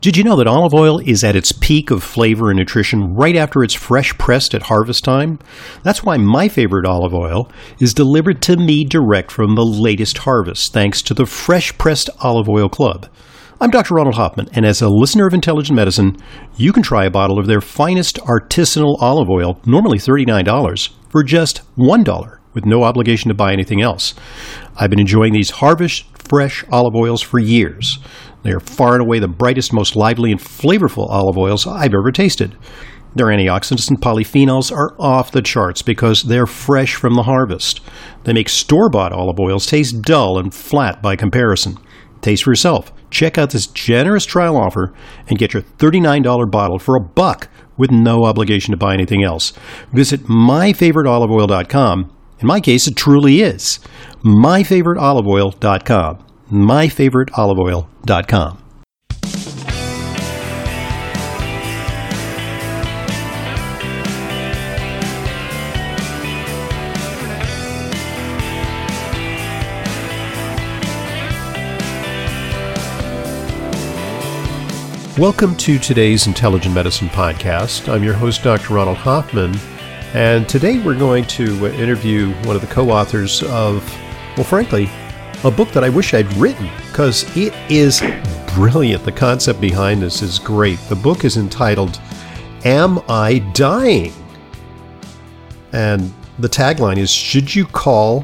Did you know that olive oil is at its peak of flavor and nutrition right after it's fresh pressed at harvest time? That's why my favorite olive oil is delivered to me direct from the latest harvest, thanks to the Fresh Pressed Olive Oil Club. I'm Dr. Ronald Hoffman, and as a listener of Intelligent Medicine, you can try a bottle of their finest artisanal olive oil, normally $39, for just $1, with no obligation to buy anything else. I've been enjoying these Harvest Fresh olive oils for years. They are far and away the brightest, most lively, and flavorful olive oils I've ever tasted. Their antioxidants and polyphenols are off the charts because they're fresh from the harvest. They make store-bought olive oils taste dull and flat by comparison. Taste for yourself. Check out this generous trial offer and get your $39 bottle for $1 with no obligation to buy anything else. Visit myfavoriteoliveoil.com. In my case, it truly is. myfavoriteoliveoil.com. myfavoriteoliveoil.com. Welcome to today's Intelligent Medicine podcast. I'm your host, Dr. Ronald Hoffman, and today we're going to interview one of the co-authors of, well, frankly, a book that I wish I'd written because it is brilliant. The concept behind this is great. The book is entitled, Am I Dying? And the tagline is, should you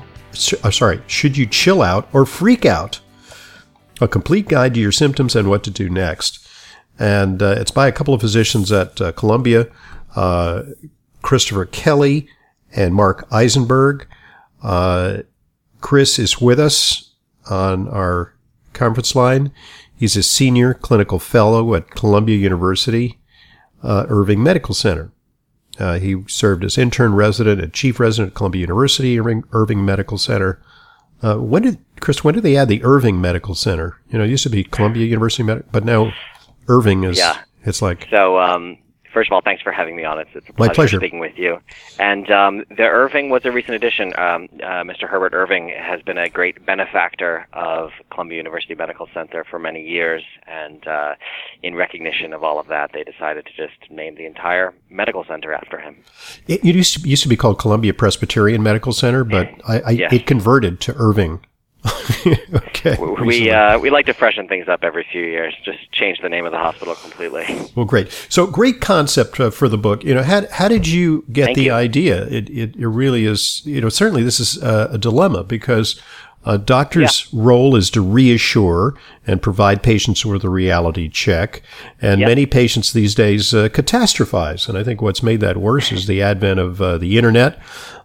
chill out or freak out? A complete guide to your symptoms and what to do next. And it's by a couple of physicians at Columbia, Christopher Kelly and Mark Eisenberg. Chris is with us on our conference line. He's a senior clinical fellow at Columbia University, Irving Medical Center. He served as intern resident and chief resident at Columbia University, Irving Medical Center. When did they add the Irving Medical Center? You know, it used to be Columbia University but now Irving is, it's like... So, first of all, thanks for having me on. It's a pleasure speaking with you. And the Irving was a recent addition. Mr. Herbert Irving has been a great benefactor of Columbia University Medical Center for many years. And in recognition of all of that, they decided to just name the entire medical center after him. It used to be called Columbia Presbyterian Medical Center, but it converted to Irving. Okay. We like to freshen things up every few years. Just change the name of the hospital completely. Well, great. So, great concept for the book. You know, how did you get the idea? It really is. You know, certainly this is a dilemma because a doctor's role is to reassure and provide patients with a reality check, and many patients these days catastrophize. And I think what's made that worse is the advent of the internet.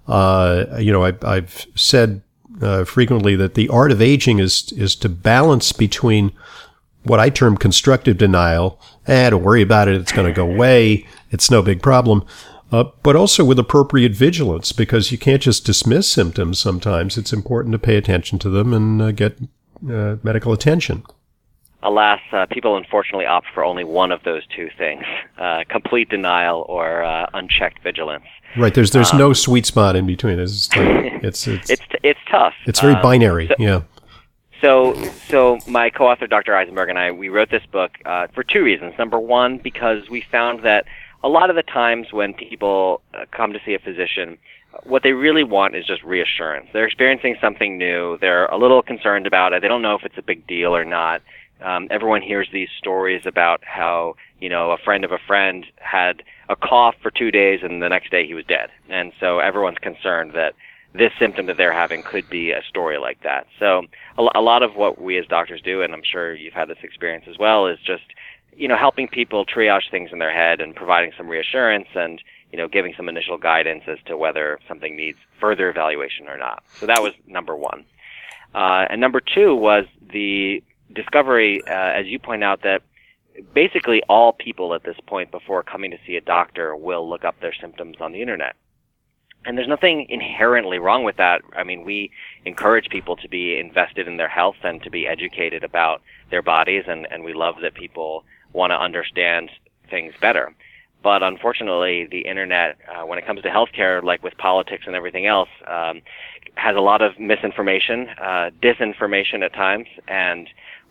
I've said frequently that the art of aging is to balance between what I term constructive denial, don't worry about it, it's going to go away, it's no big problem, but also with appropriate vigilance, because you can't just dismiss symptoms sometimes. It's important to pay attention to them and get medical attention. Alas, people unfortunately opt for only one of those two things, complete denial or unchecked vigilance. Right, there's no sweet spot in between. It's tough. It's very binary. So my co-author, Dr. Eisenberg, and I, we wrote this book for two reasons. Number one, because we found that a lot of the times when people come to see a physician, what they really want is just reassurance. They're experiencing something new. They're a little concerned about it. They don't know if it's a big deal or not. Everyone hears these stories about how, a friend of a friend had a cough for 2 days and the next day he was dead. And so everyone's concerned that this symptom that they're having could be a story like that. So a lot of what we as doctors do, and I'm sure you've had this experience as well, is just, helping people triage things in their head and providing some reassurance and, giving some initial guidance as to whether something needs further evaluation or not. So that was number one. And number two was the discovery, as you point out, that basically all people at this point before coming to see a doctor will look up their symptoms on the internet. And there's nothing inherently wrong with that. I mean, we encourage people to be invested in their health and to be educated about their bodies, and we love that people want to understand things better. But unfortunately, the internet, when it comes to healthcare, like with politics and everything else, has a lot of misinformation, disinformation at times, and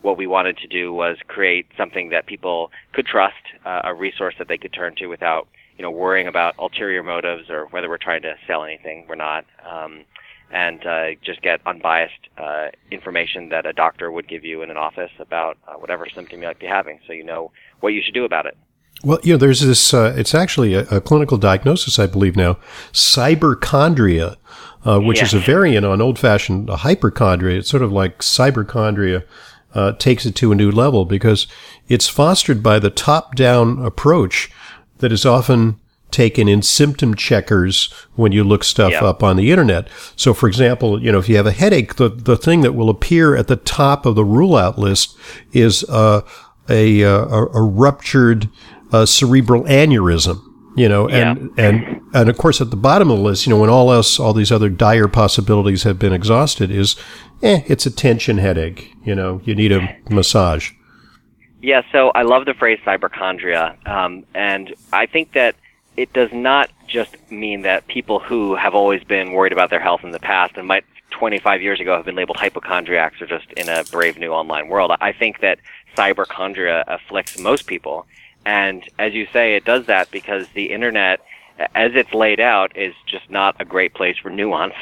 what we wanted to do was create something that people could trust, a resource that they could turn to without, worrying about ulterior motives or whether we're trying to sell anything. We're not. And just get unbiased information that a doctor would give you in an office about whatever symptom you might be having, so you know what you should do about it. Well, there's this, it's actually a clinical diagnosis, I believe now, cyberchondria, which is a variant on old-fashioned hypochondria. It's sort of like cyberchondria takes it to a new level because it's fostered by the top-down approach that is often taken in symptom checkers when you look stuff up on the internet. So, for example, if you have a headache, the thing that will appear at the top of the rule-out list is a ruptured cerebral aneurysm. And of course at the bottom of the list, when all these other dire possibilities have been exhausted, is it's a tension headache. You need a massage. Yeah. So I love the phrase cyberchondria, and I think that it does not just mean that people who have always been worried about their health in the past and might 25 years ago have been labeled hypochondriacs are just in a brave new online world. I think that cyberchondria afflicts most people. And as you say, it does that because the internet, as it's laid out, is just not a great place for nuance.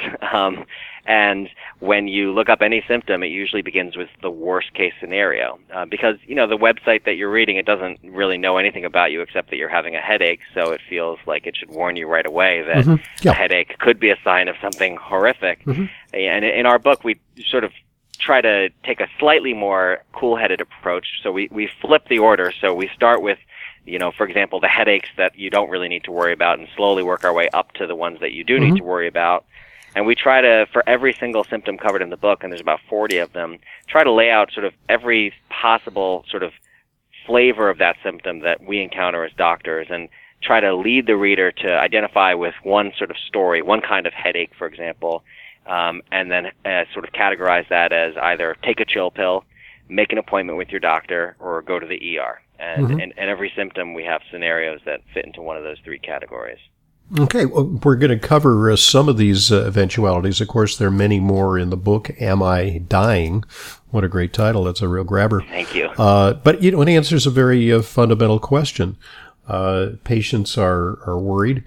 And when you look up any symptom, it usually begins with the worst case scenario. Because, the website that you're reading, it doesn't really know anything about you except that you're having a headache. So it feels like it should warn you right away that a headache could be a sign of something horrific. And in our book, we sort of try to take a slightly more cool-headed approach. So we flip the order. So we start with, for example, the headaches that you don't really need to worry about and slowly work our way up to the ones that you do need to worry about. And we try to, for every single symptom covered in the book, and there's about 40 of them, try to lay out sort of every possible sort of flavor of that symptom that we encounter as doctors and try to lead the reader to identify with one sort of story, one kind of headache, for example, and then sort of categorize that as either take a chill pill, make an appointment with your doctor, or go to the ER. And every symptom, we have scenarios that fit into one of those three categories. Okay, well, we're going to cover some of these eventualities. Of course, there are many more in the book, Am I Dying? What a great title. That's a real grabber. Thank you. But, it answers a very fundamental question. Patients are worried,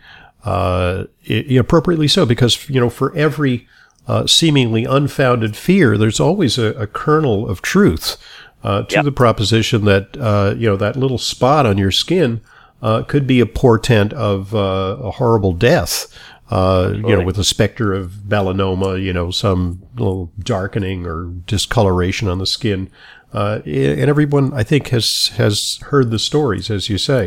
appropriately so, because, for every seemingly unfounded fear, there's always a kernel of truth to the proposition that, that little spot on your skin could be a portent of a horrible death, with a specter of melanoma, some little darkening or discoloration on the skin. And everyone, I think, has heard the stories, as you say.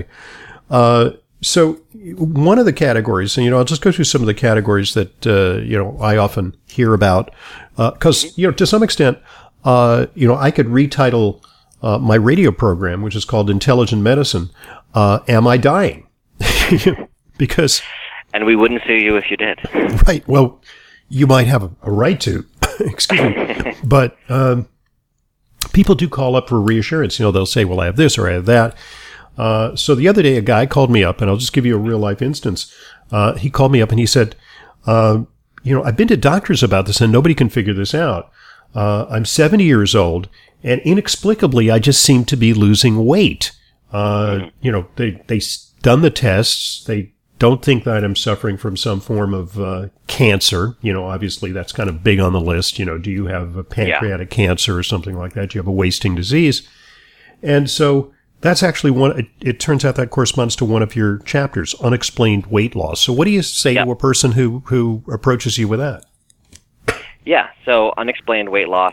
So one of the categories, and, I'll just go through some of the categories that, I often hear about, because, to some extent, I could retitle my radio program, which is called Intelligent Medicine, Am I Dying? Because... And we wouldn't sue you if you did. Right. Well, you might have a right to, excuse me. But people do call up for reassurance. They'll say, well, I have this or I have that. So the other day, a guy called me up, and I'll just give you a real-life instance. He called me up, and he said, I've been to doctors about this, and nobody can figure this out. I'm 70 years old, and inexplicably, I just seem to be losing weight. They done the tests. They don't think that I'm suffering from some form of cancer. Obviously, that's kind of big on the list. Do you have a pancreatic cancer or something like that? Do you have a wasting disease? And so that's actually one. It turns out that corresponds to one of your chapters, unexplained weight loss. So what do you say to a person who approaches you with that? Yeah, so unexplained weight loss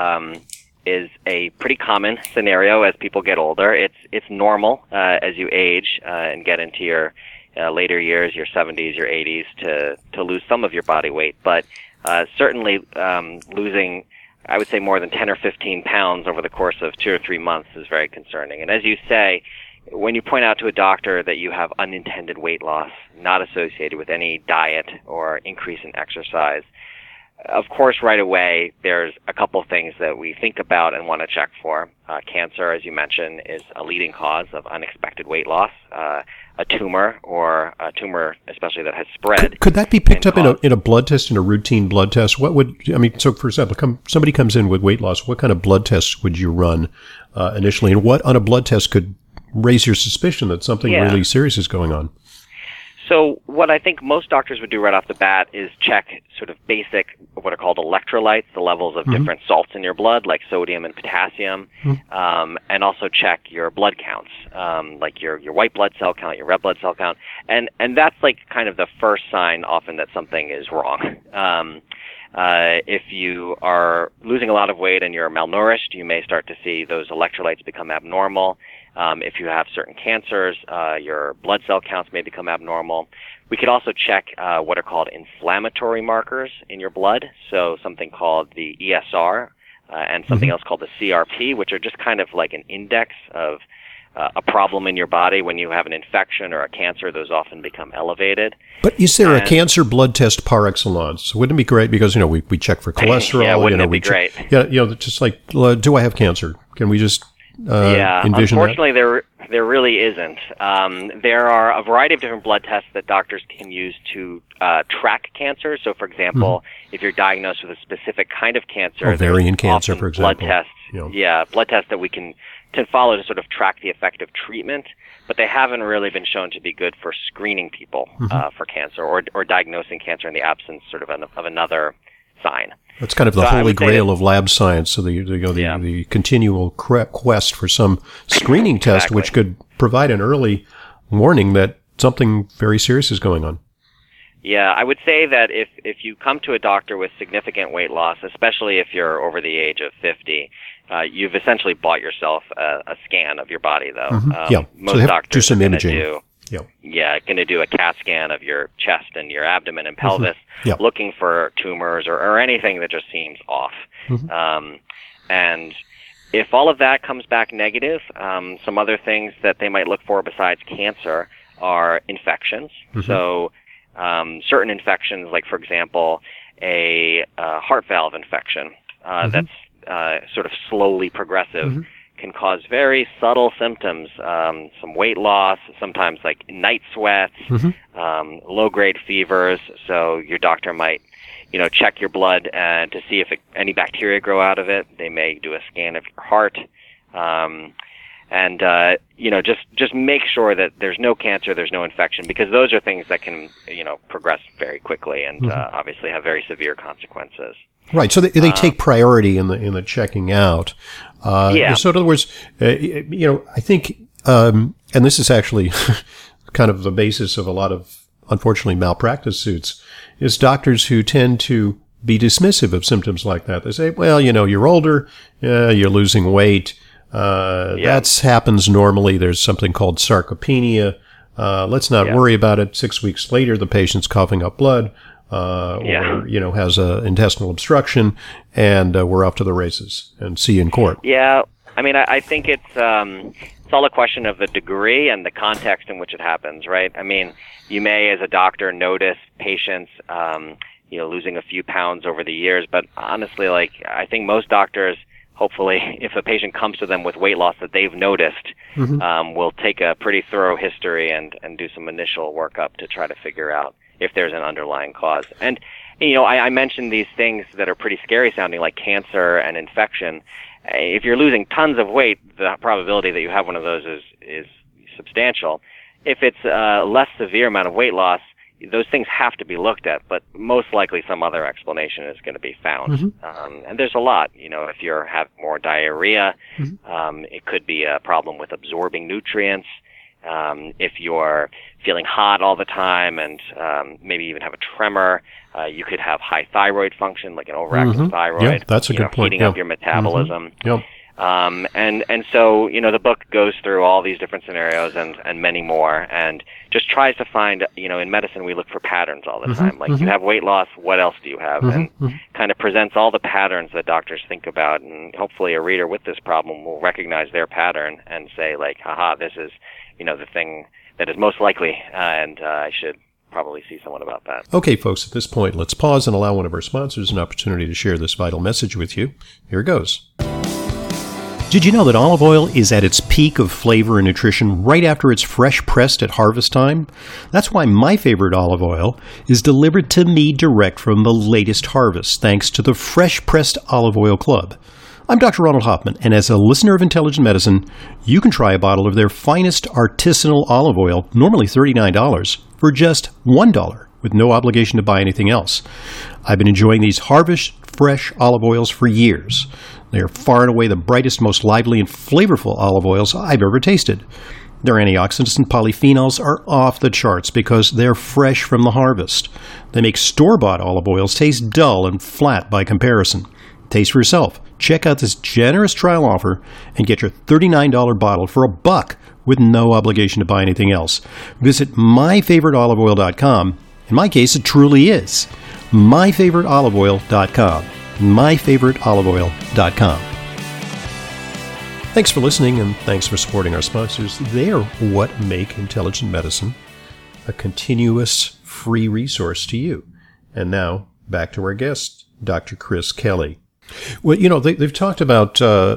is a pretty common scenario as people get older. It's normal as you age and get into your later years, your 70s, your 80s, to lose some of your body weight. But certainly losing, I would say, more than 10 or 15 pounds over the course of 2 or 3 months is very concerning. And as you say, when you point out to a doctor that you have unintended weight loss not associated with any diet or increase in exercise, of course, right away, there's a couple things that we think about and want to check for. Cancer, as you mentioned, is a leading cause of unexpected weight loss. a tumor, or a tumor especially that has spread. Could that be picked up in a blood test, in a routine blood test? So for example, somebody comes in with weight loss, what kind of blood tests would you run initially, and what on a blood test could raise your suspicion that something really serious is going on? So what I think most doctors would do right off the bat is check sort of basic, what are called electrolytes, the levels of different salts in your blood, like sodium and potassium, and also check your blood counts, like your white blood cell count, your red blood cell count, and that's like kind of the first sign often that something is wrong. If you are losing a lot of weight and you're malnourished, you may start to see those electrolytes become abnormal. If you have certain cancers, your blood cell counts may become abnormal. We could also check what are called inflammatory markers in your blood, so something called the ESR and something else called the CRP, which are just kind of like an index of a problem in your body. When you have an infection or a cancer, those often become elevated. But is there a cancer blood test par excellence? Wouldn't it be great? Because, we check for cholesterol. Yeah, wouldn't it be great? Just like, do I have cancer? Can we just envision unfortunately, that? There really isn't. There are a variety of different blood tests that doctors can use to track cancer. So, for example, if you're diagnosed with a specific kind of cancer, ovarian cancer, for example, blood tests. Blood tests that we can follow to sort of track the effect of treatment, but they haven't really been shown to be good for screening people for cancer or diagnosing cancer in the absence sort of another sign. That's kind of the holy grail of lab science. So the continual quest for some screening test, which could provide an early warning that something very serious is going on. Yeah, I would say that if you come to a doctor with significant weight loss, especially if you're over the age of 50, you've essentially bought yourself a scan of your body, though. Most so doctors do some imaging. Going to do a CAT scan of your chest and your abdomen and pelvis, looking for tumors or anything that just seems off. And if all of that comes back negative, some other things that they might look for besides cancer are infections. So certain infections, like, for example, a heart valve infection that's sort of slowly progressive, can cause very subtle symptoms, some weight loss, sometimes like night sweats, low-grade fevers. So your doctor might, check your blood to see if any bacteria grow out of it. They may do a scan of your heart. Just make sure that there's no cancer, there's no infection, because those are things that can, progress very quickly and obviously have very severe consequences. Right. So they take priority in the checking out. So in other words, I think, and this is actually kind of the basis of a lot of, unfortunately, malpractice suits, is doctors who tend to be dismissive of symptoms like that. They say, well, you're older, you're losing weight. That happens normally. There's something called sarcopenia. Let's not worry about it. 6 weeks later, the patient's coughing up blood. Or has a intestinal obstruction, and we're off to the races and see you in court. Yeah, I mean, I think it's all a question of the degree and the context in which it happens, right? I mean, you may, as a doctor, notice patients, losing a few pounds over the years, but honestly, I think most doctors, hopefully, if a patient comes to them with weight loss that they've noticed, will take a pretty thorough history and do some initial workup to try to figure out if there's an underlying cause. And, I mentioned these things that are pretty scary sounding, like cancer and infection. If you're losing tons of weight, the probability that you have one of those is substantial. If it's a less severe amount of weight loss, those things have to be looked at, but most likely some other explanation is going to be found. And there's a lot. If you're having more diarrhea, it could be a problem with absorbing nutrients. If you're feeling hot all the time and maybe even have a tremor, you could have high thyroid function, like an overactive thyroid. Yeah, that's a good point. Heating up your metabolism. And so, the book goes through all these different scenarios and many more, and just tries to find, in medicine we look for patterns all the time. Like, you have weight loss, what else do you have? And kind of presents all the patterns that doctors think about, and hopefully a reader with this problem will recognize their pattern and say, like, haha, this is, the thing that is most likely, and I should probably see someone about that. Okay, folks, at this point, let's pause and allow one of our sponsors an opportunity to share this vital message with you. Here it goes. Did you know that olive oil is at its peak of flavor and nutrition right after it's fresh pressed at harvest time? That's why my favorite olive oil is delivered to me direct from the latest harvest, thanks to the Fresh Pressed Olive Oil Club. I'm Dr. Ronald Hoffman, and as a listener of Intelligent Medicine, you can try a bottle of their finest artisanal olive oil, normally $39, for just $1, with no obligation to buy anything else. I've been enjoying these Harvest Fresh olive oils for years. They are far and away the brightest, most lively, and flavorful olive oils I've ever tasted. Their antioxidants and polyphenols are off the charts because they're fresh from the harvest. They make store-bought olive oils taste dull and flat by comparison. Taste for yourself. Check out this generous trial offer and get your $39 bottle for $1 with no obligation to buy anything else. Visit myfavoriteoliveoil.com. In my case, it truly is. myfavoriteoliveoil.com. myfavoriteoliveoil.com. Thanks for listening, and thanks for supporting our sponsors. They are what make Intelligent Medicine a continuous free resource to you. And now, back to our guest, Dr. Chris Kelly. Well, they've talked about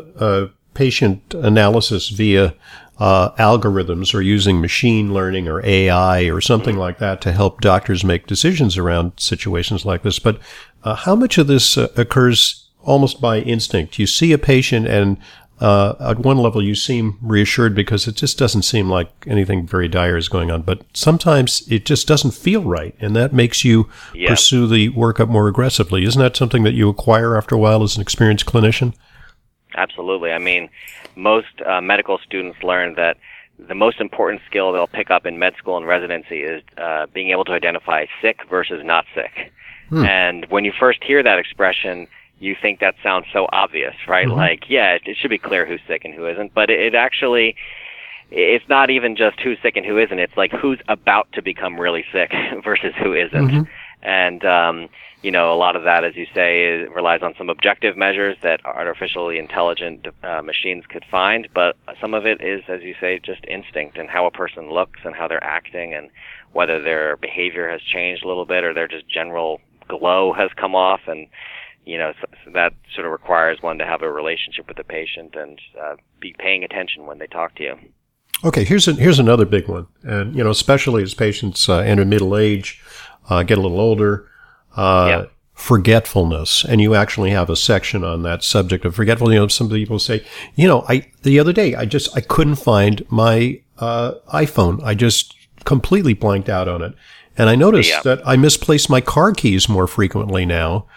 patient analysis via algorithms or using machine learning or AI or something like that to help doctors make decisions around situations like this. But how much of this occurs almost by instinct? You see a patient and at one level you seem reassured because it just doesn't seem like anything very dire is going on. But sometimes it just doesn't feel right, and that makes you pursue the workup more aggressively. Isn't that something that you acquire after a while as an experienced clinician? Absolutely. I mean, most medical students learn that the most important skill they'll pick up in med school and residency is being able to identify sick versus not sick. And when you first hear that expression, you think that sounds so obvious, right? Mm-hmm. Like, yeah, it should be clear who's sick and who isn't. But it actually, it's not even just who's sick and who isn't. It's like who's about to become really sick versus who isn't. Mm-hmm. And, a lot of that, as you say, relies on some objective measures that artificially intelligent machines could find. But some of it is, as you say, just instinct and how a person looks and how they're acting and whether their behavior has changed a little bit or their just general glow has come off. And so that sort of requires one to have a relationship with the patient and be paying attention when they talk to you. Okay, here's another big one, and especially as patients enter middle age, get a little older, forgetfulness, and you actually have a section on that subject of forgetfulness. Some people say, the other day I couldn't find my iPhone. I just completely blanked out on it, and I noticed that I misplace my car keys more frequently now.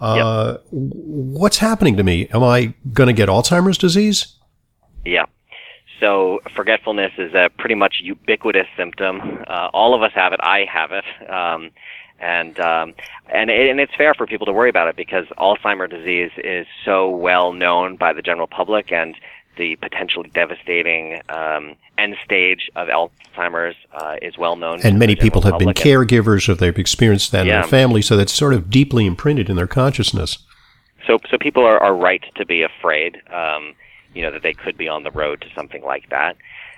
What's happening to me? Am I going to get Alzheimer's disease? Yeah. So forgetfulness is a pretty much ubiquitous symptom. All of us have it. I have it. And it's fair for people to worry about it because Alzheimer's disease is so well known by the general public, and the potentially devastating end stage of Alzheimer's is well known. And many people have been caregivers, or they've experienced that in their family, so that's sort of deeply imprinted in their consciousness. So people are right to be afraid, that they could be on the road to something like that.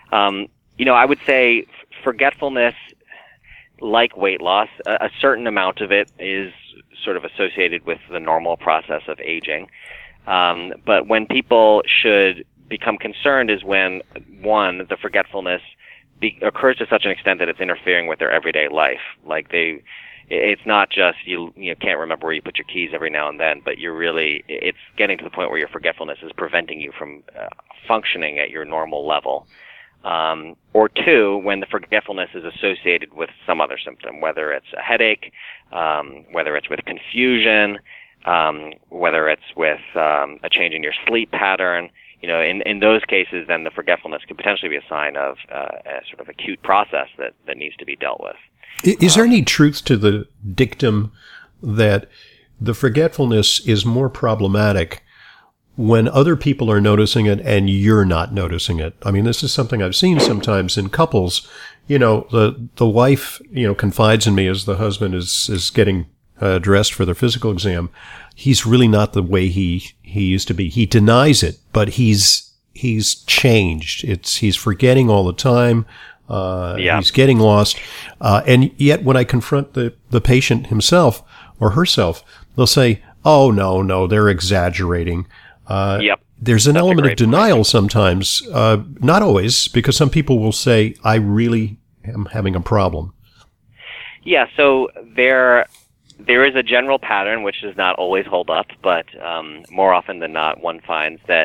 I would say forgetfulness, like weight loss, a certain amount of it is sort of associated with the normal process of aging. But when people should become concerned is when, one, the forgetfulness occurs to such an extent that it's interfering with their everyday life. Like it's not just you can't remember where you put your keys every now and then, but it's getting to the point where your forgetfulness is preventing you from functioning at your normal level. Or two, when the forgetfulness is associated with some other symptom, whether it's a headache, whether it's with confusion, whether it's with a change in your sleep pattern. In those cases, then the forgetfulness could potentially be a sign of a sort of acute process that needs to be dealt with. Is there any truth to the dictum that the forgetfulness is more problematic when other people are noticing it and you're not noticing it? I mean, this is something I've seen sometimes in couples. The wife, confides in me as the husband is getting dressed for their physical exam. He's really not the way he used to be. He denies it, but he's changed. He's forgetting all the time. He's getting lost. And yet when I confront the patient himself or herself, they'll say, oh, no, they're exaggerating. there's an element of denial sometimes, not always, because some people will say, I really am having a problem. Yeah, so there is a general pattern which does not always hold up, but more often than not, one finds that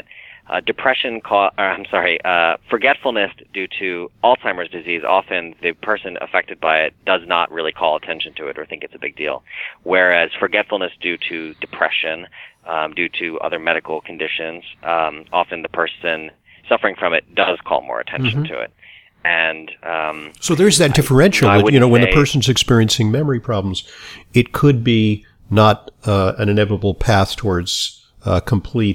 forgetfulness due to Alzheimer's disease, often the person affected by it does not really call attention to it or think it's a big deal. Whereas forgetfulness due to depression, due to other medical conditions, often the person suffering from it does call more attention to it. And so there's that differential that, when the person's experiencing memory problems, it could be not an inevitable path towards complete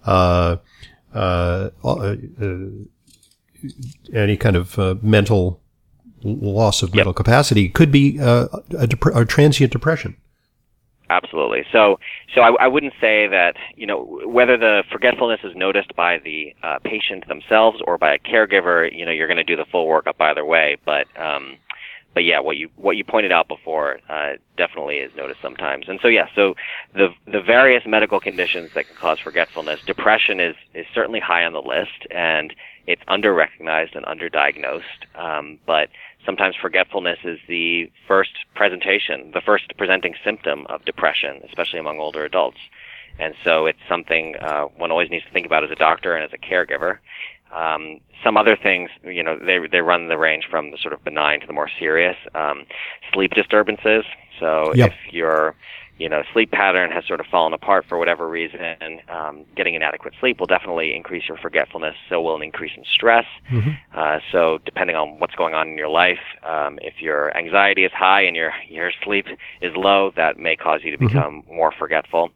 any kind of mental loss of mental capacity. It could be a transient depression. Absolutely. So I wouldn't say that, whether the forgetfulness is noticed by the patient themselves or by a caregiver, you're going to do the full workup either way. But yeah, what you pointed out before definitely is noticed sometimes. And so the various medical conditions that can cause forgetfulness, depression is certainly high on the list, and it's under-recognized and under-diagnosed. But sometimes forgetfulness is the first presenting symptom of depression, especially among older adults. And so it's something one always needs to think about as a doctor and as a caregiver. Some other things, they run the range from the sort of benign to the more serious. Sleep disturbances. So if your sleep pattern has sort of fallen apart for whatever reason, getting inadequate sleep will definitely increase your forgetfulness. So will an increase in stress. So depending on what's going on in your life, if your anxiety is high and your sleep is low, that may cause you to become more forgetful.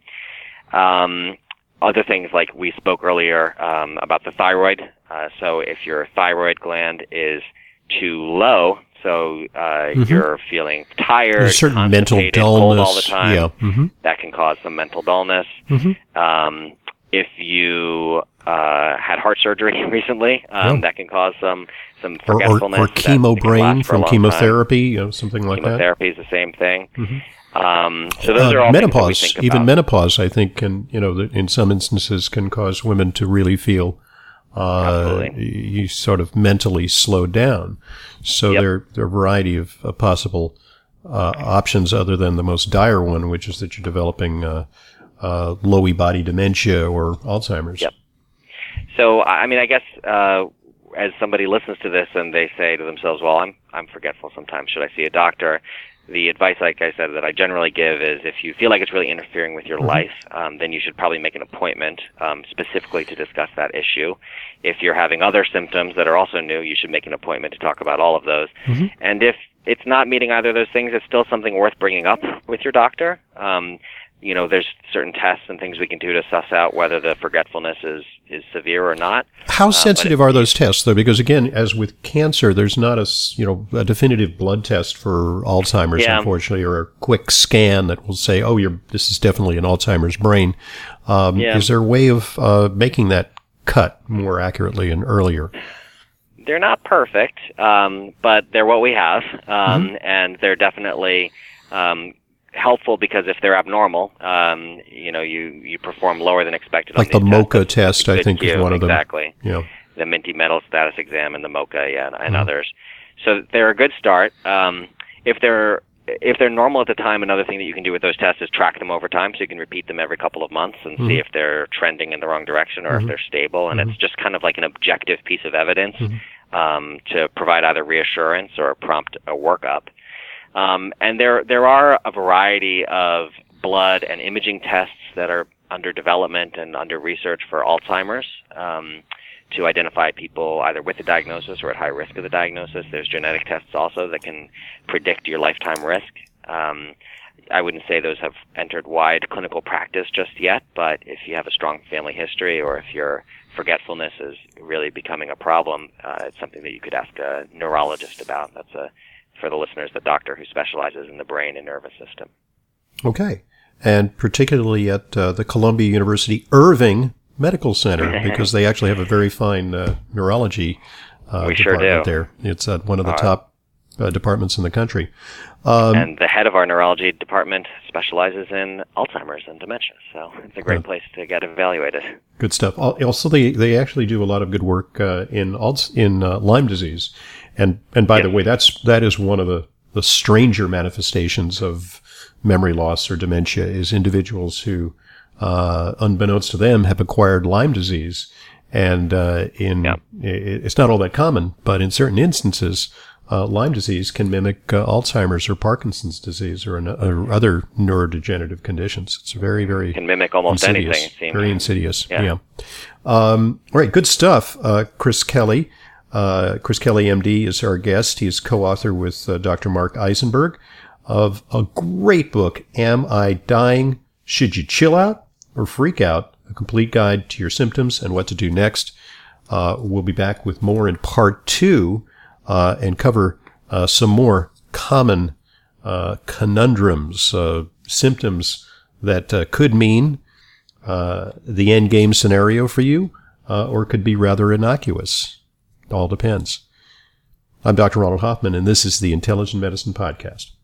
Other things like we spoke earlier about the thyroid. So if your thyroid gland is too low, so you're feeling tired, there's certain mental dullness, cold all the time, that can cause some mental dullness. If you had heart surgery recently, that can cause some forgetfulness. Or chemo brain from chemotherapy, something like that. Chemotherapy is the same thing. So those are all menopause, things that we think even about. Menopause, I think, can, in some instances can cause women to really feel you sort of mentally slowed down. So there are a variety of possible options other than the most dire one, which is that you're developing Lewy body dementia or Alzheimer's. Yep. So, I guess as somebody listens to this and they say to themselves, well, I'm forgetful sometimes, should I see a doctor? The advice, like I said, that I generally give is if you feel like it's really interfering with your life, then you should probably make an appointment specifically to discuss that issue. If you're having other symptoms that are also new, you should make an appointment to talk about all of those. And if it's not meeting either of those things, it's still something worth bringing up with your doctor. There's certain tests and things we can do to suss out whether the forgetfulness is severe or not. How sensitive are those tests, though? Because again, as with cancer, there's not a definitive blood test for Alzheimer's, unfortunately, or a quick scan that will say, this is definitely an Alzheimer's brain. Is there a way of making that cut more accurately and earlier? They're not perfect, but they're what we have, and they're definitely helpful because if they're abnormal, you perform lower than expected. Like the MoCA test, I think, is one of them. Exactly. Yeah. The Minty Metal Status Exam and the MoCA, and others. So they're a good start. If they're normal at the time, another thing that you can do with those tests is track them over time, so you can repeat them every couple of months and see if they're trending in the wrong direction or if they're stable. And it's just kind of like an objective piece of evidence to provide either reassurance or prompt a workup. And there are a variety of blood and imaging tests that are under development and under research for Alzheimer's to identify people either with the diagnosis or at high risk of the diagnosis. There's genetic tests also that can predict your lifetime risk. I wouldn't say those have entered wide clinical practice just yet, but if you have a strong family history or if your forgetfulness is really becoming a problem, it's something that you could ask a neurologist about. That's for the listeners, the doctor who specializes in the brain and nervous system. Okay. And particularly at the Columbia University Irving Medical Center, because they actually have a very fine neurology we sure do. there. It's one of the top departments in the country. And the head of our neurology department specializes in Alzheimer's and dementia, so it's a great place to get evaluated. Good stuff. Also, they actually do a lot of good work in Lyme disease, and by the way, that is one of the stranger manifestations of memory loss or dementia is individuals who, unbeknownst to them, have acquired Lyme disease, and it's not all that common, but in certain instances. Lyme disease can mimic Alzheimer's or Parkinson's disease or other neurodegenerative conditions. It's very, very can mimic almost insidious, anything. It seems. Very insidious. Yeah. All right. Good stuff. Chris Kelly. Chris Kelly, MD, is our guest. He's co-author with Dr. Mark Eisenberg of a great book, Am I Dying? Should You Chill Out or Freak Out? A complete guide to your symptoms and what to do next. We'll be back with more in part 2. And cover some more common conundrums, symptoms that could mean the end game scenario for you, or could be rather innocuous. It all depends. I'm Dr. Ronald Hoffman, and this is the Intelligent Medicine Podcast.